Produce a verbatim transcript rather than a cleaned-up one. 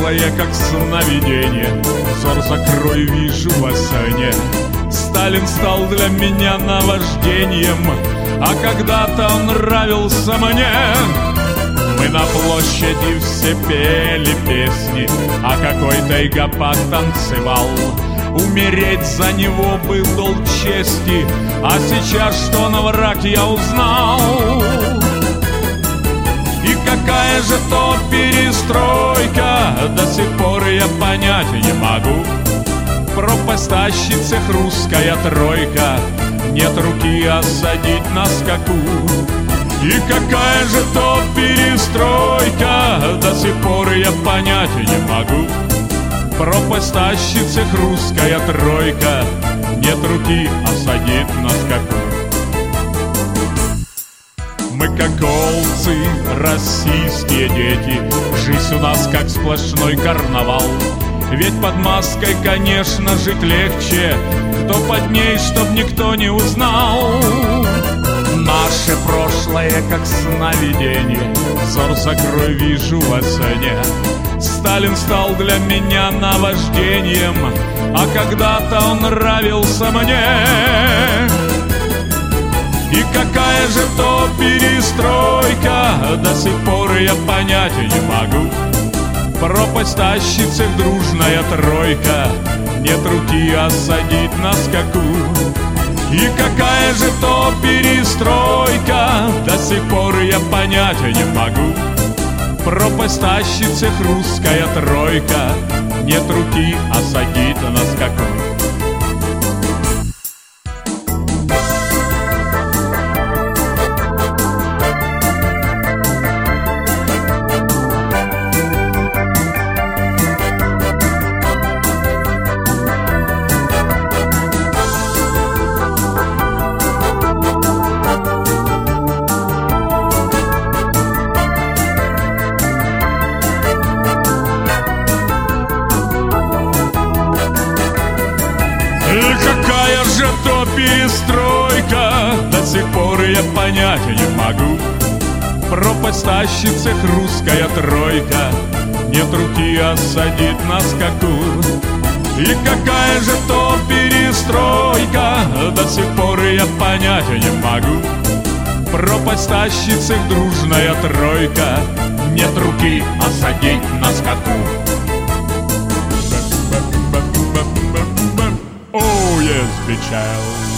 прошлое, как сновидение. Взор закрой, вижу во сне. Сталин стал для меня наваждением, а когда-то он нравился мне. Мы на площади все пели песни, а какой-то игопак танцевал. Умереть за него был долг чести, а сейчас, что он враг, я узнал. И какая же то перестройка, до сих пор я понять не могу. Пропасть тащится русская тройка, нет руки осадить на скаку. И какая же то перестройка, до сих пор я понять не могу. Пропасть тащится русская тройка, нет руки осадить на скаку. Мы как овцы, российские дети, жизнь у нас как сплошной карнавал. Ведь под маской, конечно, жить легче, кто под ней, чтоб никто не узнал. Наше прошлое, как сновидение, взор закрой, вижу во сне. Сталин стал для меня наваждением, а когда-то он нравился мне. И какая же то перестройка, до сих пор я понять не могу. Пропасть тащится дружная тройка, нет руки осадить на скаку. И какая же то перестройка, до сих пор я понять не могу. Пропасть тащится русская тройка, нет руки осадить на скаку. Какая же то перестройка, до сих пор я понять не могу. Пропасть тащится русская тройка, нет руки осадить на скаку. И какая же то перестройка, до сих пор я понять не могу. Пропасть тащится дружная тройка, нет руки осадить на скаку. Oh yes, bitch.